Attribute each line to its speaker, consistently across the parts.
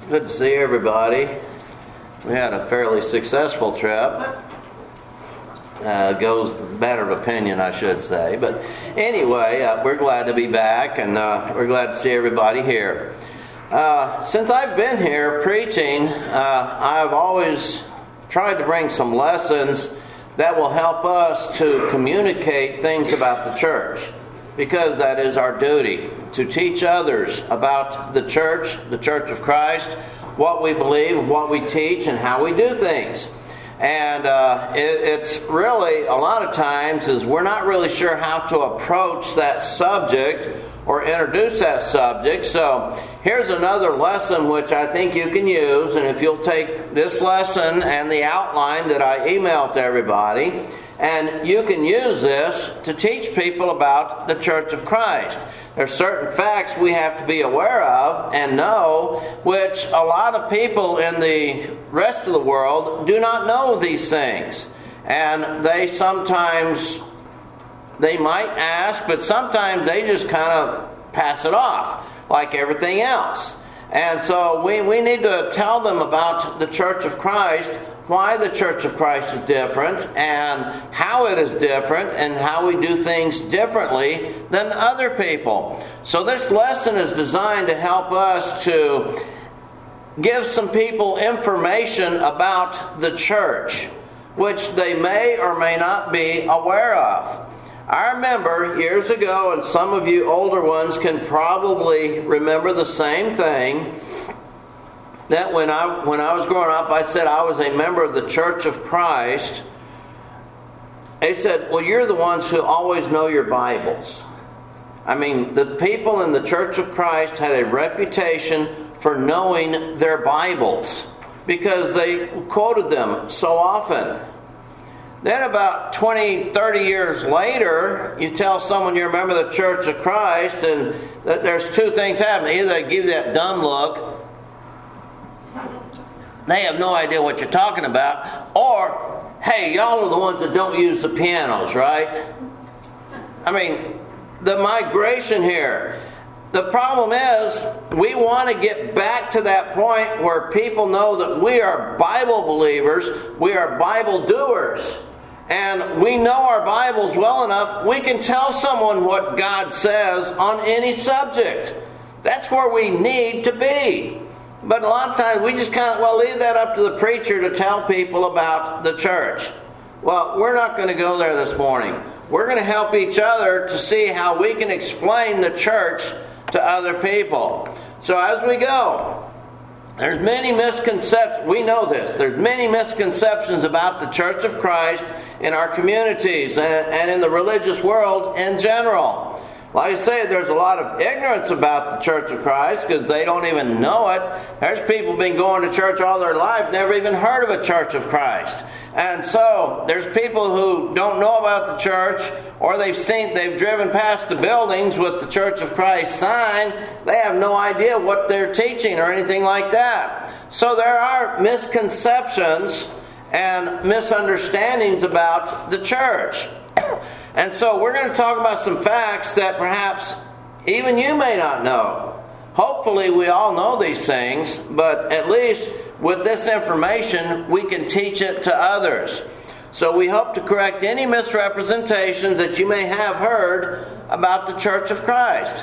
Speaker 1: Good to see everybody. We had a fairly successful trip. Goes matter of opinion, I should say. But anyway, we're glad to be back, and we're glad to see everybody here. Since I've been here preaching, I've always tried to bring some lessons that will help us to communicate things about the church, because that is our duty, to teach others about the church of Christ, what we believe, what we teach, and how we do things. And it's really, a lot of times, is we're not really sure how to approach that subject or introduce that subject. So here's another lesson which I think you can use, and if you'll take this lesson and the outline that I emailed to everybody, and you can use this to teach people about the Church of Christ. There are certain facts we have to be aware of and know, which a lot of people in the rest of the world do not know these things. And they might ask, but sometimes they just kind of pass it off, like everything else. And so we need to tell them about the Church of Christ, why the Church of Christ is different, and how it is different, and how we do things differently than other people. So this lesson is designed to help us to give some people information about the church, which they may or may not be aware of. I remember years ago, and some of you older ones can probably remember the same thing, that when I was growing up, I said I was a member of the Church of Christ. They said, well, you're the ones who always know your Bibles. I mean, the people in the Church of Christ had a reputation for knowing their Bibles because they quoted them so often. Then about 20, 30 years later, you tell someone you're a member of the Church of Christ, and that there's two things happening. Either they give you that dumb look, they have no idea what you're talking about, or, hey, y'all are the ones that don't use the pianos, right? I mean, the migration here. The problem is, we want to get back to that point where people know that we are Bible believers, we are Bible doers, and we know our Bibles well enough, we can tell someone what God says on any subject. That's where we need to be. But a lot of times we just kind of, leave that up to the preacher to tell people about the church. Well, we're not going to go there this morning. We're going to help each other to see how we can explain the church to other people. So as we go, there's many misconceptions. We know this. There's many misconceptions about the Church of Christ in our communities and in the religious world in general. Like I say, there's a lot of ignorance about the Church of Christ because they don't even know it. There's people been going to church all their life, never even heard of a Church of Christ. And so there's people who don't know about the church, or they've driven past the buildings with the Church of Christ sign. They have no idea what they're teaching or anything like that. So there are misconceptions and misunderstandings about the church. And so we're going to talk about some facts that perhaps even you may not know. Hopefully we all know these things, but at least with this information we can teach it to others. So we hope to correct any misrepresentations that you may have heard about the Church of Christ.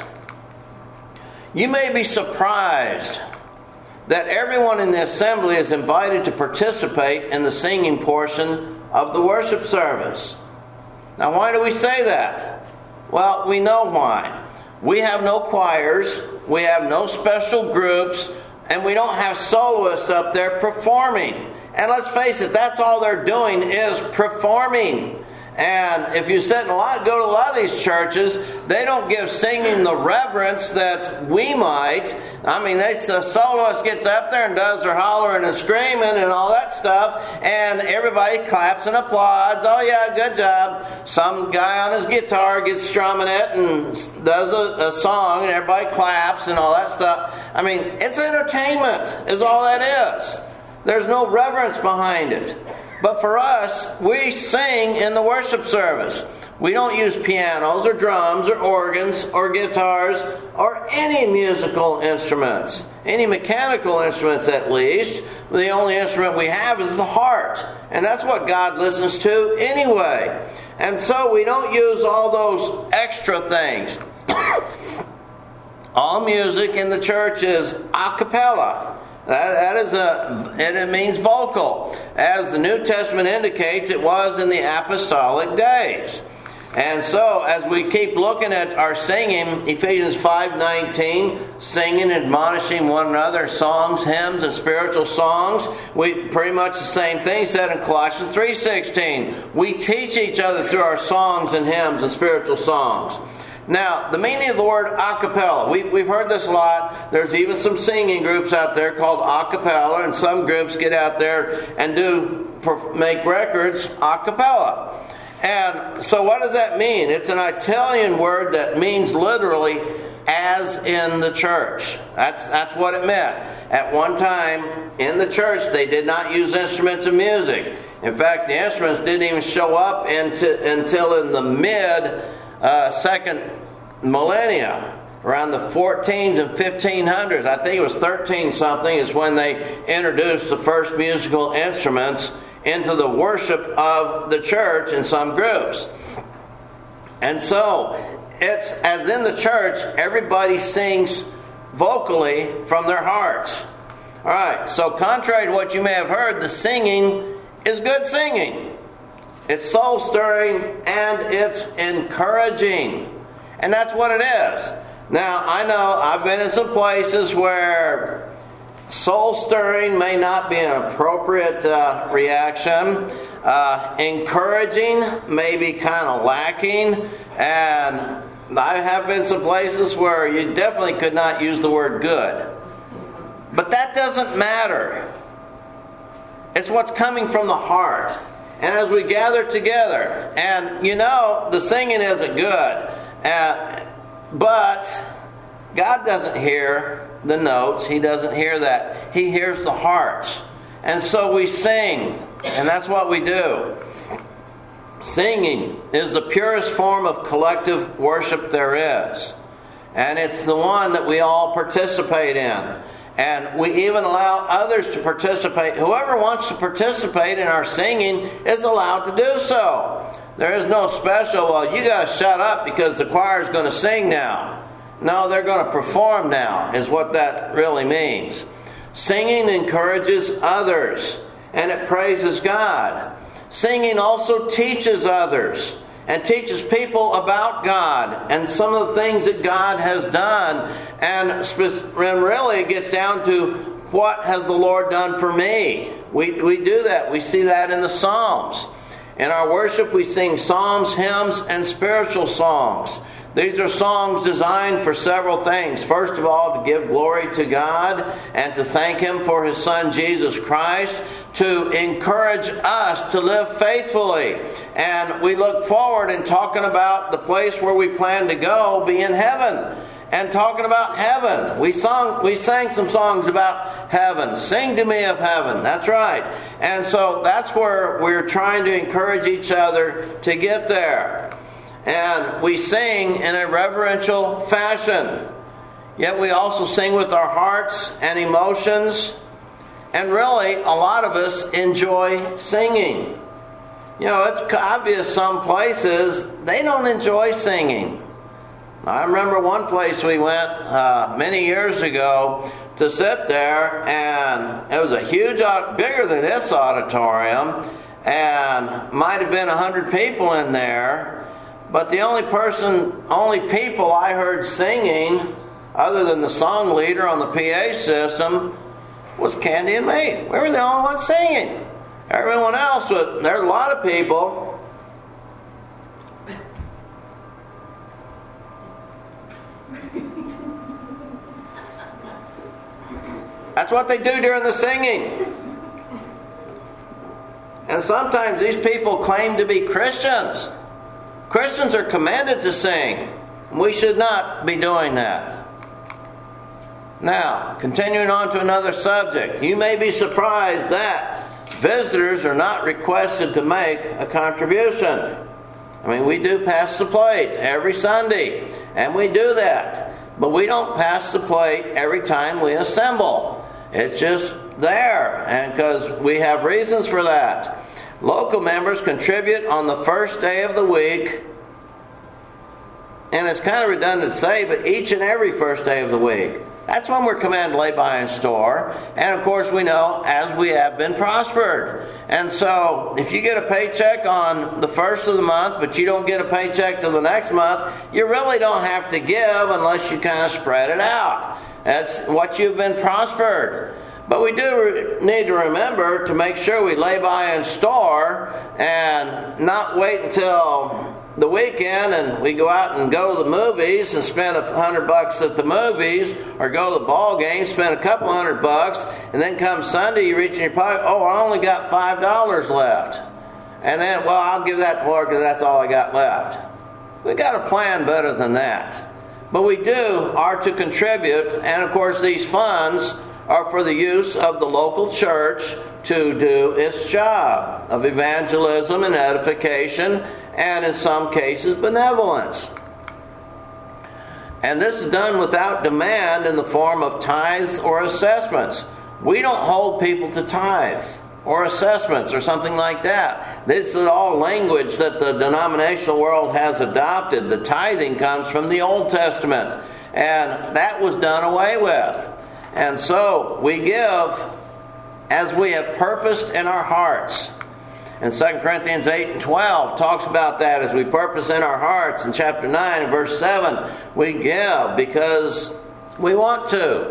Speaker 1: You may be surprised that everyone in the assembly is invited to participate in the singing portion of the worship service. Now, why do we say that? Well, we know why. We have no choirs, we have no special groups, and we don't have soloists up there performing. And let's face it, that's all they're doing is performing. And if you go to a lot of these churches, they don't give singing the reverence that we might. I mean, the soloist gets up there and does their hollering and screaming and all that stuff, and everybody claps and applauds. Oh yeah, good job. Some guy on his guitar gets strumming it and does a song, and everybody claps and all that stuff. I mean, it's entertainment is all that is. There's no reverence behind it. But for us, we sing in the worship service. We don't use pianos or drums or organs or guitars or any musical instruments. Any mechanical instruments at least. The only instrument we have is the heart. And that's what God listens to anyway. And so we don't use all those extra things. All music in the church is a cappella. And it means vocal. As the New Testament indicates, it was in the apostolic days. And so, as we keep looking at our singing, Ephesians 5:19, singing, admonishing one another, songs, hymns, and spiritual songs, we pretty much the same thing said in Colossians 3:16. We teach each other through our songs and hymns and spiritual songs. Now, the meaning of the word a cappella, we've heard this a lot. There's even some singing groups out there called a cappella, and some groups get out there and make records a cappella. And so what does that mean? It's an Italian word that means literally as in the church. That's what it meant. At one time in the church, they did not use instruments of music. In fact, the instruments didn't even show up until in the mid-second millennia, around the 14s and 1500s. I think it was 13-something is when they introduced the first musical instruments into the worship of the church in some groups. And so, it's as in the church, everybody sings vocally from their hearts. Alright, so contrary to what you may have heard, the singing is good singing. It's soul-stirring and it's encouraging. And that's what it is. Now, I know I've been in some places where soul-stirring may not be an appropriate reaction. Encouraging may be kind of lacking. And I have been some places where you definitely could not use the word good. But that doesn't matter. It's what's coming from the heart. And as we gather together, and the singing isn't good. But God doesn't hear the notes. He doesn't hear that. He hears the hearts. And so we sing. And that's what we do. Singing is the purest form of collective worship there is. And it's the one that we all participate in. And we even allow others to participate. Whoever wants to participate in our singing is allowed to do so. There is no special, well, you got to shut up because the choir is going to sing now. No, they're going to perform now, is what that really means. Singing encourages others, and it praises God. Singing also teaches others, and teaches people about God, and some of the things that God has done. And really it gets down to, what has the Lord done for me? We do that. We see that in the Psalms. In our worship, we sing psalms, hymns, and spiritual songs. These are songs designed for several things. First of all, to give glory to God and to thank Him for His Son, Jesus Christ, to encourage us to live faithfully. And we look forward in talking about the place where we plan to go, be in heaven. And talking about heaven. We sang some songs about heaven. Sing to me of heaven. That's right. And so that's where we're trying to encourage each other to get there. And we sing in a reverential fashion. Yet we also sing with our hearts and emotions. And really, a lot of us enjoy singing. It's obvious some places, they don't enjoy singing. I remember one place we went many years ago to sit there, and it was a huge, bigger than this auditorium, and might have been 100 people in there. But the only people I heard singing, other than the song leader on the PA system, was Candy and me. We were the only ones singing. Everyone else, there's a lot of people. That's what they do during the singing. And sometimes these people claim to be Christians. Christians are commanded to sing. We should not be doing that. Now, continuing on to another subject. You may be surprised that visitors are not requested to make a contribution. I mean, we do pass the plate every Sunday, and we do that. But we don't pass the plate every time we assemble. It's just there, and because we have reasons for that. Local members contribute on the first day of the week, and it's kind of redundant to say, but each and every first day of the week. That's when we're commanded to lay by and store. And of course we know as we have been prospered. And so if you get a paycheck on the first of the month, but you don't get a paycheck till the next month, you really don't have to give unless you kind of spread it out. That's what you've been prospered. But we do need to remember to make sure we lay by and store and not wait until the weekend and we go out and go to the movies and spend $100 at the movies, or go to the ball game, spend a couple $100, and then come Sunday you reach in your pocket, oh, I only got $5 left. And then, well, I'll give that to Lord because that's all I got left. We've got to plan better than that. But we are to contribute, and of course these funds are for the use of the local church to do its job of evangelism and edification, and in some cases benevolence. And this is done without demand in the form of tithes or assessments. We don't hold people to tithes or assessments or something like that. This is all language that the denominational world has adopted. The tithing comes from the Old Testament, and that was done away with. And so we give as we have purposed in our hearts. And 2 Corinthians 8 and 12 talks about that as we purpose in our hearts. In chapter 9 and verse 7, we give because we want to.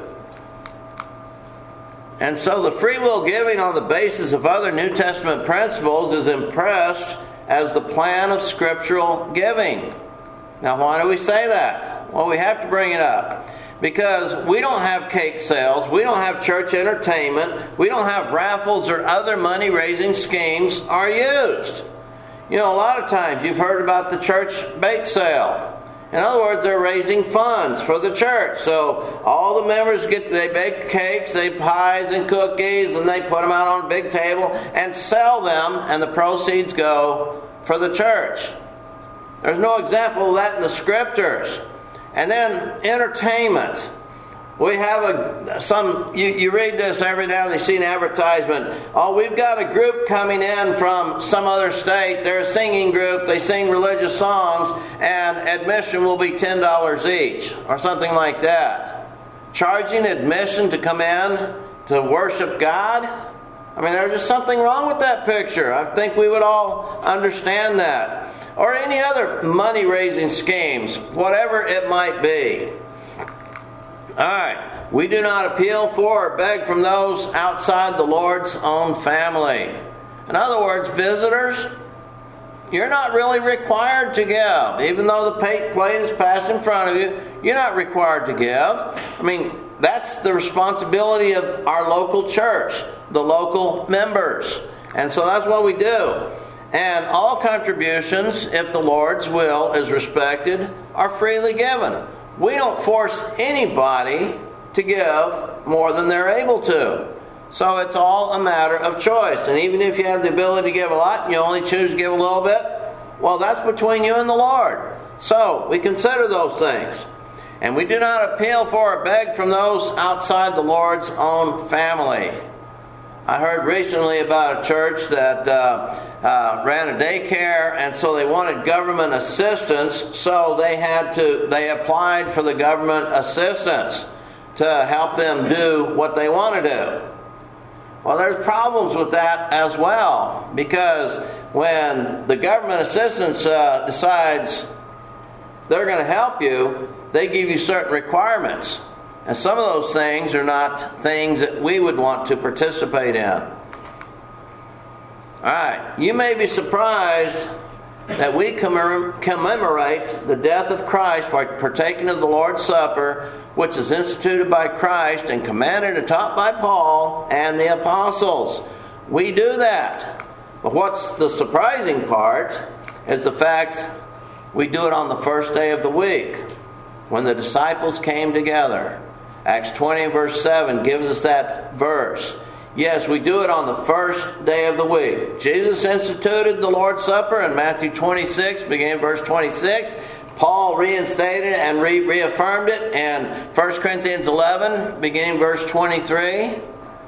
Speaker 1: And so the free will giving on the basis of other New Testament principles is impressed as the plan of scriptural giving. Now, why do we say that? Well, we have to bring it up. Because we don't have cake sales, we don't have church entertainment, we don't have raffles or other money-raising schemes are used. You know, a lot of times you've heard about the church bake sale. In other words, they're raising funds for the church. So all the members they bake cakes, they pies and cookies, and they put them out on a big table and sell them, and the proceeds go for the church. There's no example of that in the scriptures. And then entertainment. We have you read this every now and then, you see an advertisement. Oh, we've got a group coming in from some other state. They're a singing group. They sing religious songs, and admission will be $10 each, or something like that. Charging admission to come in to worship God? I mean, there's just something wrong with that picture. I think we would all understand that. Or any other money-raising schemes, whatever it might be. Alright, we do not appeal for or beg from those outside the Lord's own family. In other words, visitors, you're not really required to give. Even though the plate is passed in front of you, you're not required to give. I mean, that's the responsibility of our local church, the local members. And so that's what we do. And all contributions, if the Lord's will is respected, are freely given. We don't force anybody to give more than they're able to. So it's all a matter of choice. And even if you have the ability to give a lot and you only choose to give a little bit, well, that's between you and the Lord. So we consider those things. And we do not appeal for or beg from those outside the Lord's own family. I heard recently about a church that ran a daycare, and so they wanted government assistance, so they applied for the government assistance to help them do what they want to do. Well, there's problems with that as well, because when the government assistance decides they're going to help you, they give you certain requirements. And some of those things are not things that we would want to participate in. Alright, you may be surprised that we commemorate the death of Christ by partaking of the Lord's Supper, which is instituted by Christ and commanded and taught by Paul and the apostles. We do that. But what's the surprising part is the fact we do it on the first day of the week, when the disciples came together. Acts 20 verse 7 gives us that verse. Yes, we do it on the first day of the week. Jesus instituted the Lord's Supper in Matthew 26, beginning verse 26. Paul reinstated it and reaffirmed it in 1 Corinthians 11, beginning verse 23.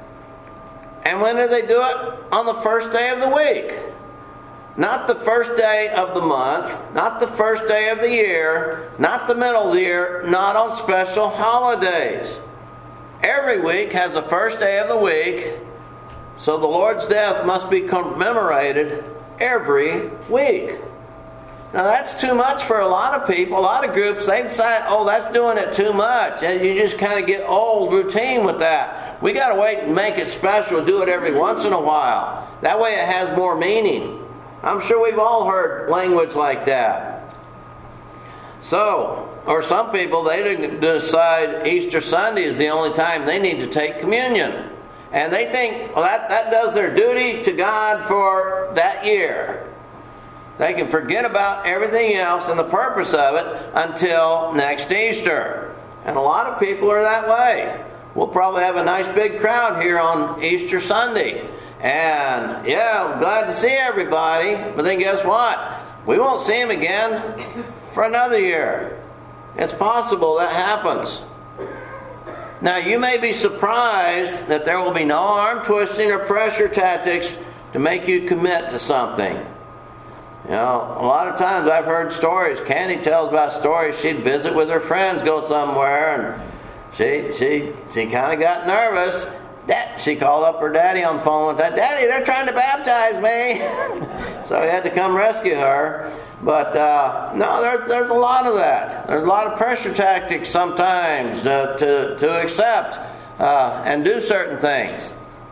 Speaker 1: And when do they do it? On the first day of the week. Not the first day of the month, not the first day of the year, not the middle of the year, not on special holidays. Every week has a first day of the week, so the Lord's death must be commemorated every week. Now that's too much for a lot of people, a lot of groups. They decide, oh, that's doing it too much. And you just kind of get old routine with that. We got to wait and make it special, do it every once in a while. That way it has more meaning. I'm sure we've all heard language like that. So, or some people, they decide Easter Sunday is the only time they need to take communion. And they think, well, that does their duty to God for that year. They can forget about everything else and the purpose of it until next Easter. And a lot of people are that way. We'll probably have a nice big crowd here on Easter Sunday. And yeah, I'm glad to see everybody. But then guess what? We won't see them again for another year. It's possible that happens. Now you may be surprised that there will be no arm twisting or pressure tactics to make you commit to something. You know, a lot of times I've heard stories. Candy tells about stories. She'd visit with her friends, go somewhere, and she kind of got nervous. She called up her daddy on the phone one time. Daddy, they're trying to baptize me. So he had to come rescue her. But no, there's a lot of that. There's a lot of pressure tactics sometimes to accept and do certain things.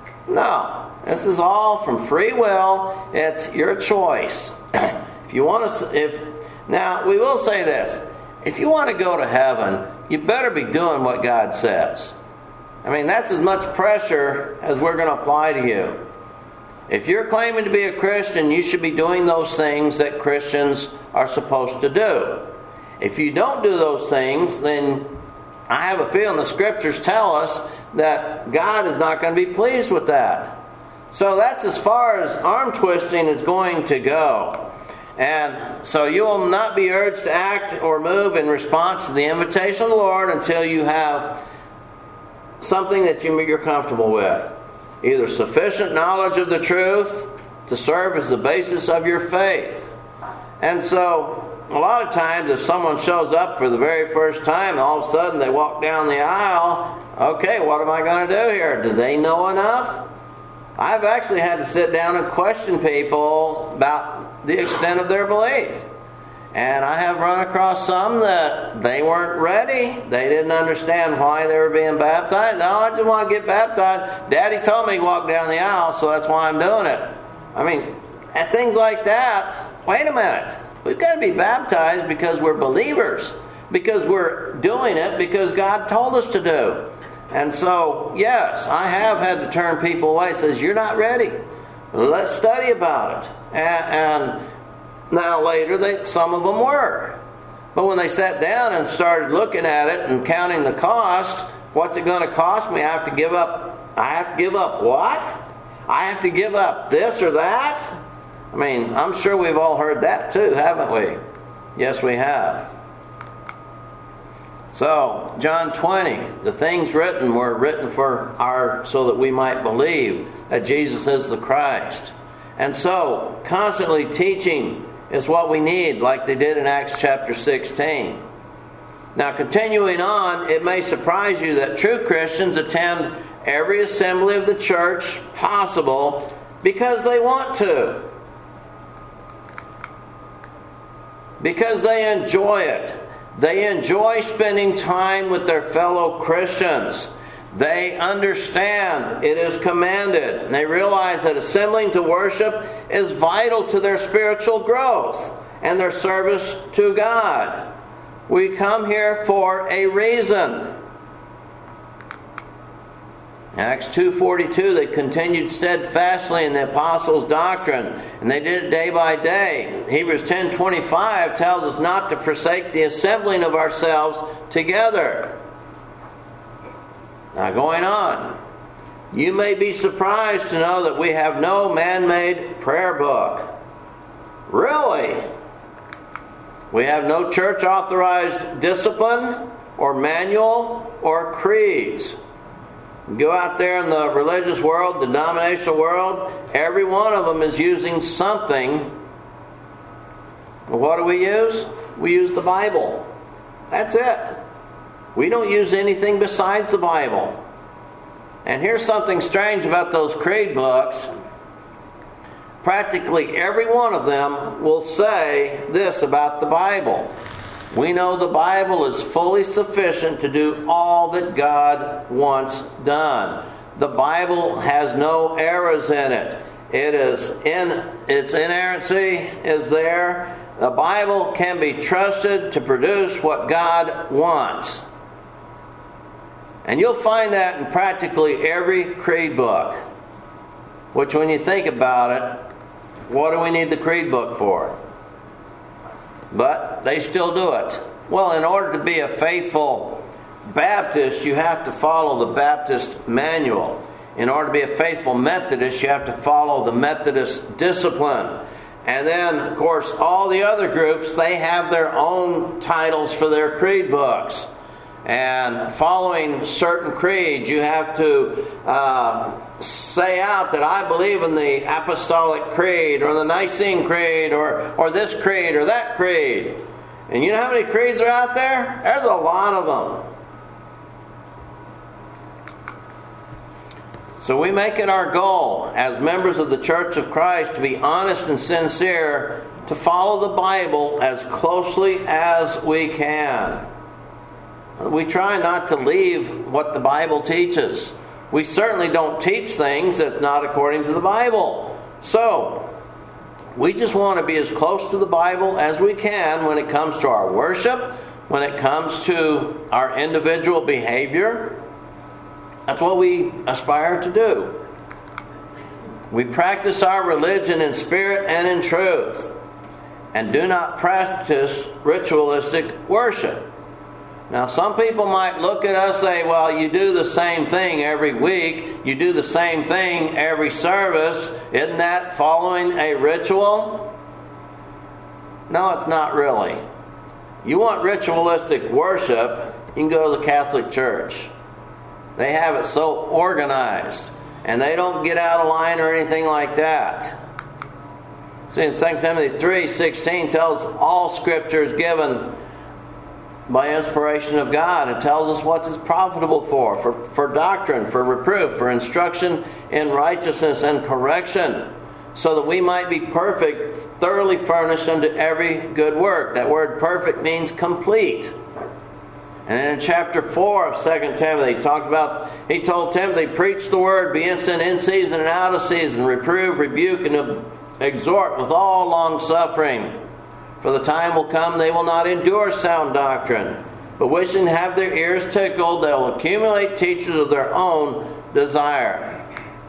Speaker 1: No, this is all from free will. It's your choice. If you want to, now we will say this: if you want to go to heaven, you better be doing what God says. I mean, that's as much pressure as we're going to apply to you. If you're claiming to be a Christian, you should be doing those things that Christians are supposed to do. If you don't do those things, then I have a feeling the Scriptures tell us that God is not going to be pleased with that. So that's as far as arm twisting is going to go. And so you will not be urged to act or move in response to the invitation of the Lord until you have something that you're comfortable with. Either sufficient knowledge of the truth to serve as the basis of your faith. And so, a lot of times if someone shows up for the very first time and all of a sudden they walk down the aisle, okay, what am I going to do here? Do they know enough? I've actually had to sit down and question people about the extent of their belief. And I have run across some that they weren't ready. They didn't understand why they were being baptized. No, I just want to get baptized. Daddy told me to walk down the aisle, so that's why I'm doing it. I mean, at things like that, wait a minute. We've got to be baptized because we're believers. Because we're doing it because God told us to do. And so, yes, I have had to turn people away. It says, you're not ready. Let's study about it. And now later, some of them were. But when they sat down and started looking at it and counting the cost, what's it going to cost me? I have to give up what? I have to give up this or that? I mean, I'm sure we've all heard that too, haven't we? Yes, we have. So, John 20, the things written were written so that we might believe that Jesus is the Christ. And so, constantly teaching is what we need, like they did in Acts chapter 16. Now, continuing on, it may surprise you that true Christians attend every assembly of the church possible because they want to. Because they enjoy it. They enjoy spending time with their fellow Christians. They understand it is commanded. And they realize that assembling to worship is vital to their spiritual growth and their service to God. We come here for a reason. Acts 2:42, they continued steadfastly in the apostles' doctrine, and they did it day by day. Hebrews 10:25 tells us not to forsake the assembling of ourselves together. Now going on. You may be surprised to know that we have no man-made prayer book. Really? We have no church-authorized discipline or manual or creeds. Go out there in the religious world, the denominational world, every one of them is using something. What do we use? We use the Bible. That's it. We don't use anything besides the Bible. And here's something strange about those creed books. Practically every one of them will say this about the Bible. We know the Bible is fully sufficient to do all that God wants done. The Bible has no errors in it. Its inerrancy is there. The Bible can be trusted to produce what God wants. And you'll find that in practically every creed book. Which, when you think about it, what do we need the creed book for? But they still do it. Well, in order to be a faithful Baptist, you have to follow the Baptist manual. In order to be a faithful Methodist, you have to follow the Methodist discipline. And then, of course, all the other groups, they have their own titles for their creed books. And following certain creeds, you have to say out that I believe in the Apostolic Creed or the Nicene Creed or this creed or that creed. And you know how many creeds are out there? There's a lot of them. So we make it our goal as members of the Church of Christ to be honest and sincere, to follow the Bible as closely as we can. We try not to leave what the Bible teaches. We certainly don't teach things that's not according to the Bible. So, we just want to be as close to the Bible as we can when it comes to our worship, when it comes to our individual behavior. That's what we aspire to do. We practice our religion in spirit and in truth, and do not practice ritualistic worship. Now, some people might look at us and say, well, you do the same thing every week. You do the same thing every service. Isn't that following a ritual? No, it's not really. You want ritualistic worship, you can go to the Catholic Church. They have it so organized. And they don't get out of line or anything like that. See, in 2 Timothy 3:16 tells all Scripture is given by inspiration of God. It tells us what it's profitable for doctrine, for reproof, for instruction in righteousness and correction, so that we might be perfect, thoroughly furnished unto every good work. That word perfect means complete. And then in chapter 4 of 2 Timothy, he told Timothy, preach the word, be instant in season and out of season, reprove, rebuke, and exhort with all long suffering. For the time will come they will not endure sound doctrine, but wishing to have their ears tickled, they will accumulate teachers of their own desire.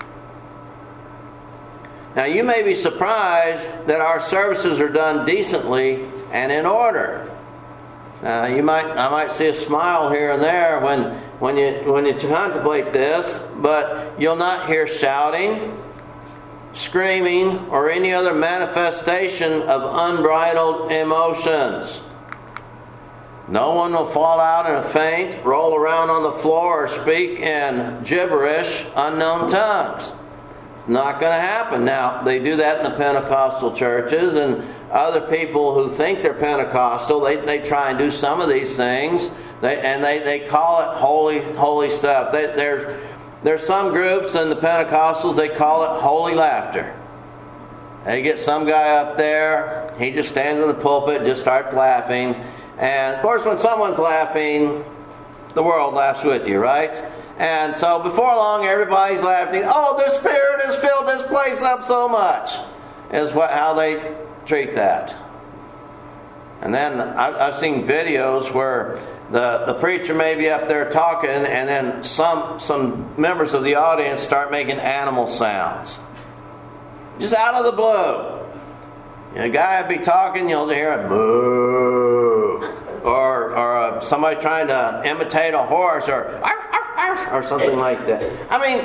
Speaker 1: Now you may be surprised that our services are done decently and in order. I might see a smile here and there when you contemplate this, but you'll not hear shouting, screaming, or any other manifestation of unbridled emotions. No one will fall out in a faint, roll around on the floor, or speak in gibberish, unknown tongues. It's not going to happen. Now, they do that in the Pentecostal churches, and other people who think they're Pentecostal, they try and do some of these things, they call it holy stuff. There's some groups in the Pentecostals, they call it holy laughter. They get some guy up there, he just stands in the pulpit and just starts laughing. And of course, when someone's laughing, the world laughs with you, right? And so before long, everybody's laughing. Oh, the Spirit has filled this place up so much, is how they treat that. And then I've seen videos where the preacher may be up there talking, and then some members of the audience start making animal sounds. Just out of the blue. A guy would be talking, you'll hear him moo. Or somebody trying to imitate a horse, or something like that. I mean,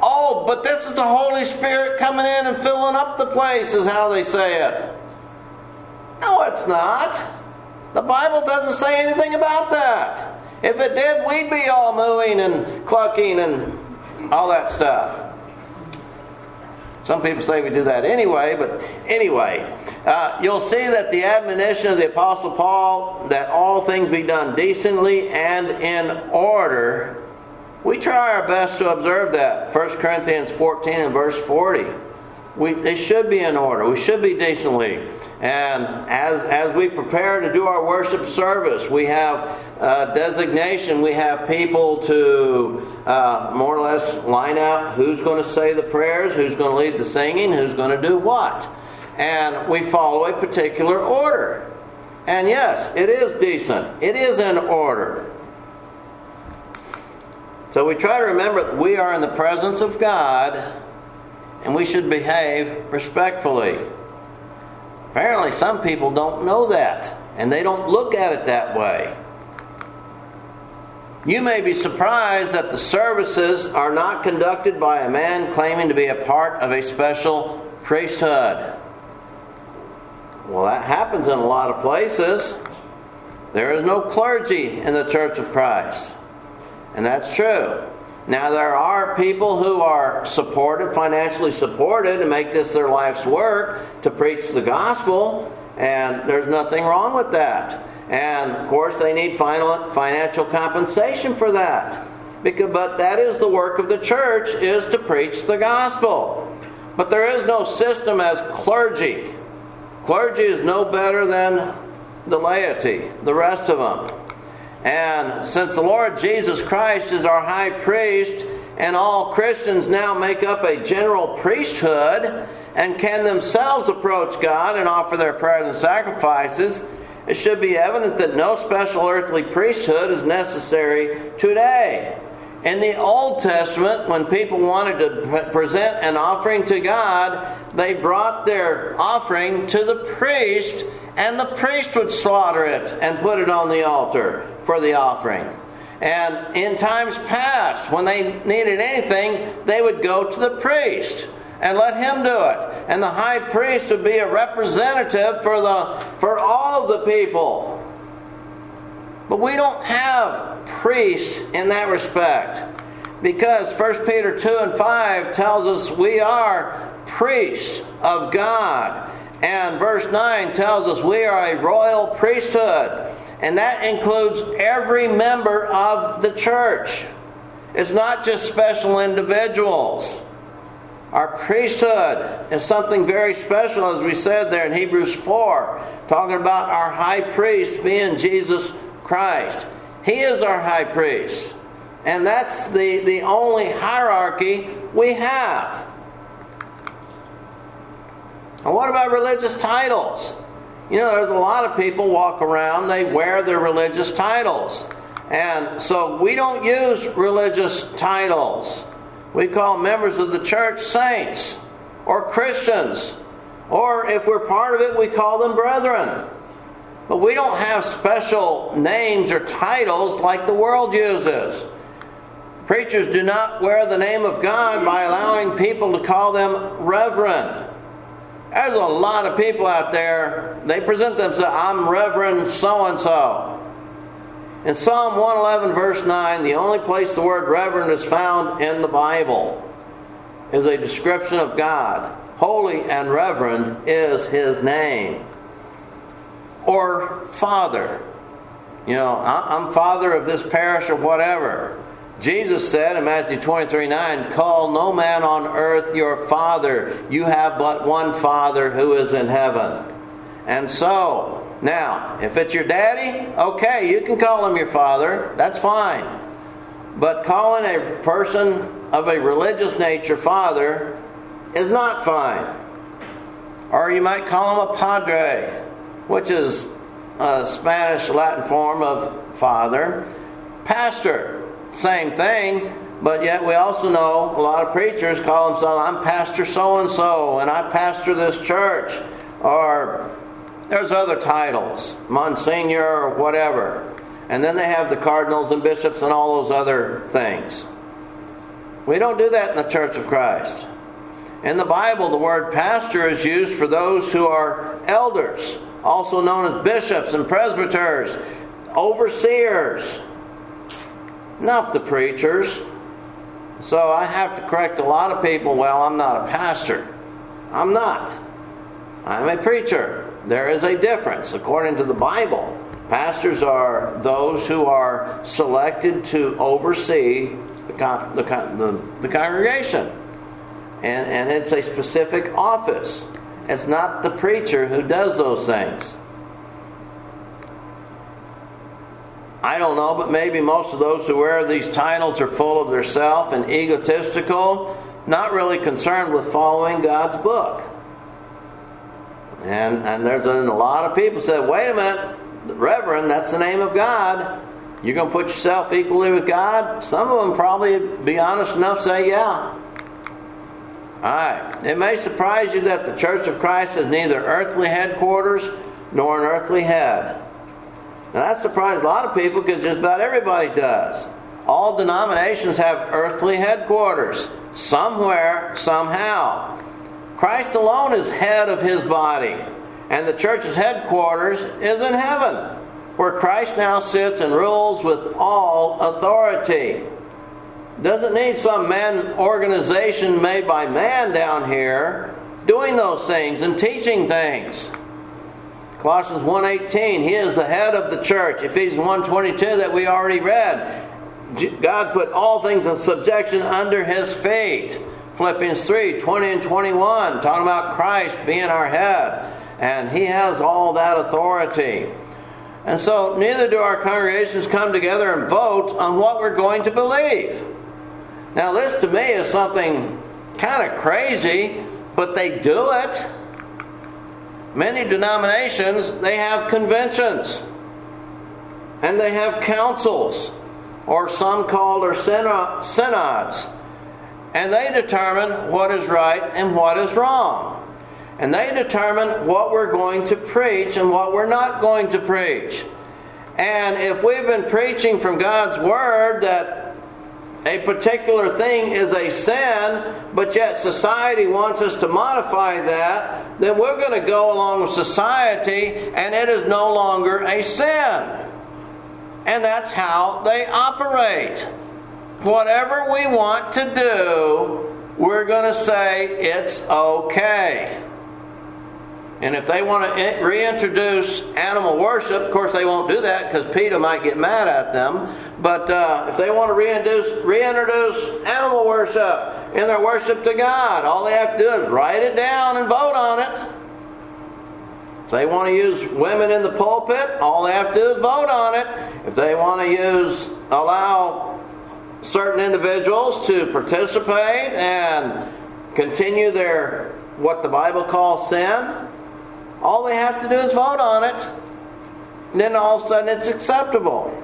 Speaker 1: Oh, but this is the Holy Spirit coming in and filling up the place, is how they say it. No, it's not. The Bible doesn't say anything about that. If it did, we'd be all mooing and clucking and all that stuff. Some people say we do that anyway, but anyway, you'll see that the admonition of the Apostle Paul, that all things be done decently and in order, we try our best to observe that. 1 Corinthians 14 and verse 40. They should be in order. We should be decently. And as we prepare to do our worship service, we have designation. We have people to more or less line out who's going to say the prayers, who's going to lead the singing, who's going to do what. And we follow a particular order. And yes, it is decent. It is in order. So we try to remember that we are in the presence of God and we should behave respectfully. Apparently some people don't know that and they don't look at it that way. You may be surprised that the services are not conducted by a man claiming to be a part of a special priesthood. Well, that happens in a lot of places. There is no clergy in the Church of Christ. And that's true. Now, there are people who are supported, financially supported, to make this their life's work, to preach the gospel, and there's nothing wrong with that. And, of course, they need financial compensation for that. But that is the work of the church, is to preach the gospel. But there is no system as clergy. Clergy is no better than the laity, the rest of them. And since the Lord Jesus Christ is our high priest, and all Christians now make up a general priesthood and can themselves approach God and offer their prayers and sacrifices, it should be evident that no special earthly priesthood is necessary today. In the Old Testament, when people wanted to present an offering to God, they brought their offering to the priest, and the priest would slaughter it and put it on the altar for the offering. And in times past, when they needed anything, they would go to the priest and let him do it. And the high priest would be a representative for all of the people. But we don't have priests in that respect, because 1 Peter 2 and 5 tells us we are priests of God. And verse 9 tells us we are a royal priesthood. And that includes every member of the church. It's not just special individuals. Our priesthood is something very special, as we said there in Hebrews 4, talking about our high priest being Jesus Christ. He is our high priest. And that's the only hierarchy we have. And what about religious titles? You know, there's a lot of people walk around, they wear their religious titles. And so we don't use religious titles. We call members of the church saints or Christians. Or if we're part of it, we call them brethren. But we don't have special names or titles like the world uses. Preachers do not wear the name of God by allowing people to call them reverend. There's a lot of people out there, they present themselves, I'm Reverend so-and-so. In Psalm 111 verse 9, the only place the word reverend is found in the Bible is a description of God. Holy and reverend is His name. Or Father. You know, I'm Father of this parish or whatever. Jesus said in Matthew 23:9, call no man on earth your father. You have but one Father who is in heaven. And so, now, if it's your daddy, okay, you can call him your father. That's fine. But calling a person of a religious nature father is not fine. Or you might call him a padre, which is a Spanish Latin form of father. Pastor. Same thing, but yet we also know a lot of preachers call themselves, I'm Pastor so-and-so, and I pastor this church. Or there's other titles, Monsignor or whatever. And then they have the cardinals and bishops and all those other things. We don't do that in the Church of Christ. In the Bible, the word pastor is used for those who are elders, also known as bishops and presbyters, overseers, not the preachers. So I have to correct a lot of people. Well, I'm not a pastor. I'm not. I'm a preacher. There is a difference. According to the Bible, pastors are those who are selected to oversee the congregation. And it's a specific office. It's not the preacher who does those things. I don't know, but maybe most of those who wear these titles are full of themselves and egotistical, not really concerned with following God's book. And there's a lot of people say, wait a minute, Reverend, that's the name of God. You're going to put yourself equally with God? Some of them probably be honest enough to say, yeah. Alright. It may surprise you that the Church of Christ has neither earthly headquarters nor an earthly head. Now that surprised a lot of people because just about everybody does. All denominations have earthly headquarters. Somewhere, somehow. Christ alone is head of His body. And the church's headquarters is in heaven, where Christ now sits and rules with all authority. Doesn't need some organization made by man down here doing those things and teaching things. Colossians 1:18, He is the head of the church. Ephesians 1:22 that we already read. God put all things in subjection under His feet. Philippians 3:20 and 21, talking about Christ being our head. And He has all that authority. And so neither do our congregations come together and vote on what we're going to believe. Now this to me is something kind of crazy, but they do it. Many denominations, they have conventions. And they have councils, or some called synods. And they determine what is right and what is wrong. And they determine what we're going to preach and what we're not going to preach. And if we've been preaching from God's Word that a particular thing is a sin, but yet society wants us to modify that, then we're going to go along with society and it is no longer a sin. And that's how they operate. Whatever we want to do, we're going to say it's okay. And if they want to reintroduce animal worship, of course they won't do that because PETA might get mad at them. But if they want to reintroduce animal worship in their worship to God, all they have to do is write it down and vote on it. If they want to use women in the pulpit, all they have to do is vote on it. If they want to allow certain individuals to participate and continue their, what the Bible calls sin, all they have to do is vote on it. And then all of a sudden it's acceptable.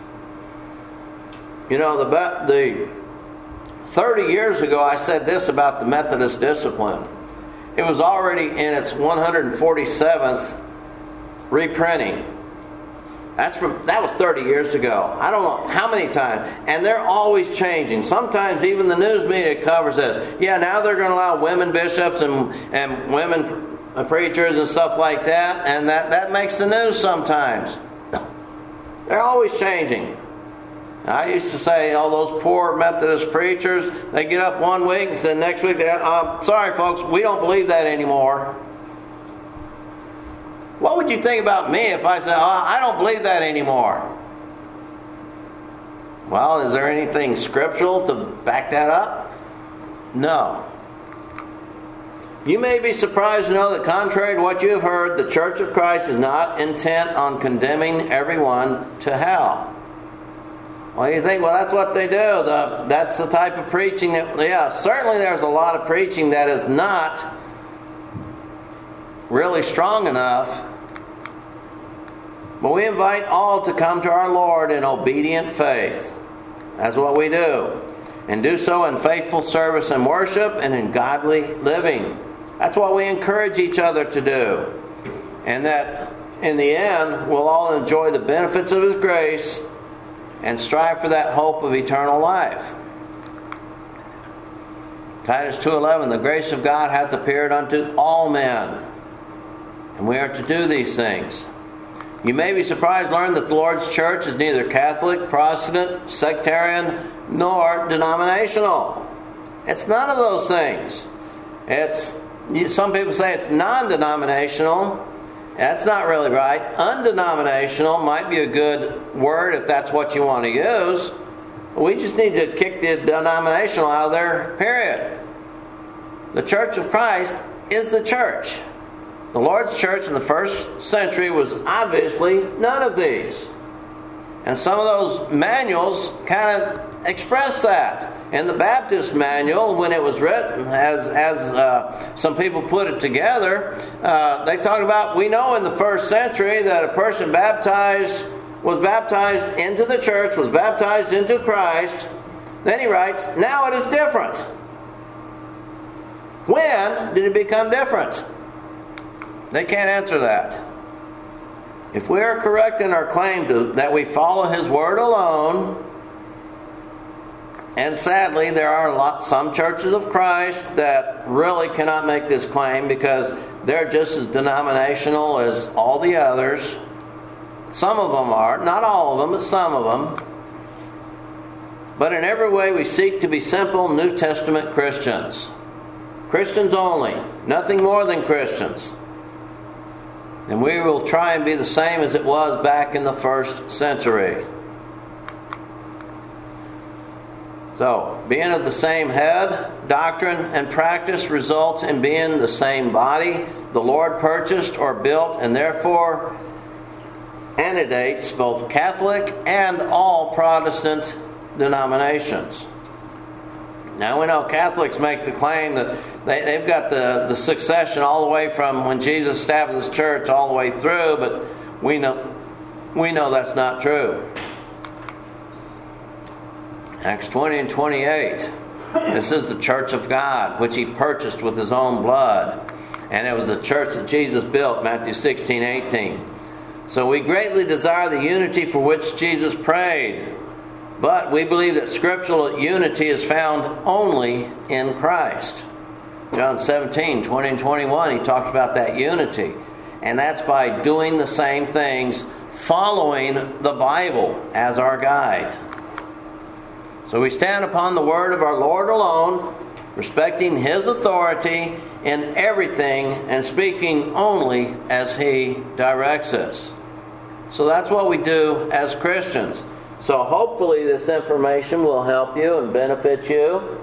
Speaker 1: You know, the 30 years ago I said this about the Methodist discipline. It was already in its 147th reprinting. That was 30 years ago. I don't know how many times. And they're always changing. Sometimes even the news media covers this. Yeah, now they're going to allow women bishops and women preachers and stuff like that. And that makes the news sometimes. They're always changing. I used to say, all those poor Methodist preachers, they get up one week and then next week, sorry folks, we don't believe that anymore. What would you think about me if I said, I don't believe that anymore? Well, is there anything scriptural to back that up? No. You may be surprised to know that contrary to what you have heard, the Church of Christ is not intent on condemning everyone to hell. Well, you think, well, that's what they do. That's the type of preaching that, certainly there's a lot of preaching that is not really strong enough. But we invite all to come to our Lord in obedient faith. That's what we do. And do so in faithful service and worship and in godly living. That's what we encourage each other to do. And that in the end, we'll all enjoy the benefits of His grace and strive for that hope of eternal life. Titus 2:11, the grace of God hath appeared unto all men. And we are to do these things. You may be surprised to learn that the Lord's church is neither Catholic, Protestant, sectarian, nor denominational. It's none of those things. Some people say it's non-denominational. That's not really right. Undenominational might be a good word if that's what you want to use. We just need to kick the denominational out of there, period. The Church of Christ is the church. The Lord's church in the first century was obviously none of these. And some of those manuals kind of express that. In the Baptist manual, when it was written, as some people put it together, they talk about, we know in the first century that a person was baptized into the church, was baptized into Christ. Then he writes, now it is different. When did it become different? They can't answer that. If we are correct in our claim that we follow His Word alone, and sadly there are some churches of Christ that really cannot make this claim because they're just as denominational as all the others. Some of them are, not all of them, but some of them. But in every way we seek to be simple New Testament Christians. Christians only, nothing more than Christians. And we will try and be the same as it was back in the first century. So, being of the same head, doctrine and practice results in being the same body the Lord purchased or built, and therefore antedates both Catholic and all Protestant denominations. Now we know Catholics make the claim that they've got the succession all the way from when Jesus established the church all the way through, but we know that's not true. Acts 20 and 28. This is the church of God, which He purchased with His own blood. And it was the church that Jesus built, Matthew 16, 18. So we greatly desire the unity for which Jesus prayed. But we believe that scriptural unity is found only in Christ. John 17, 20 and 21, He talks about that unity. And that's by doing the same things, following the Bible as our guide. So we stand upon the word of our Lord alone, respecting His authority in everything and speaking only as He directs us. So that's what we do as Christians. So hopefully this information will help you and benefit you.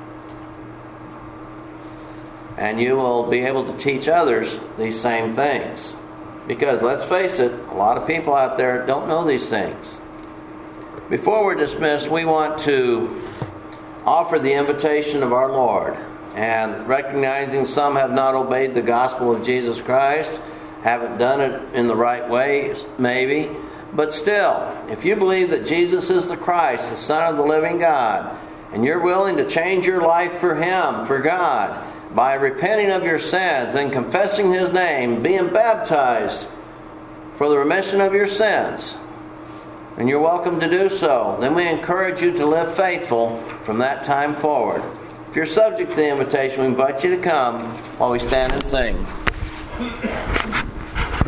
Speaker 1: And you will be able to teach others these same things. Because let's face it, a lot of people out there don't know these things. Before we're dismissed, we want to offer the invitation of our Lord. And recognizing some have not obeyed the gospel of Jesus Christ, haven't done it in the right way, maybe. But still, if you believe that Jesus is the Christ, the Son of the living God, and you're willing to change your life for Him, for God, by repenting of your sins and confessing His name, being baptized for the remission of your sins, and you're welcome to do so, then we encourage you to live faithful from that time forward. If you're subject to the invitation, we invite you to come while we stand and sing.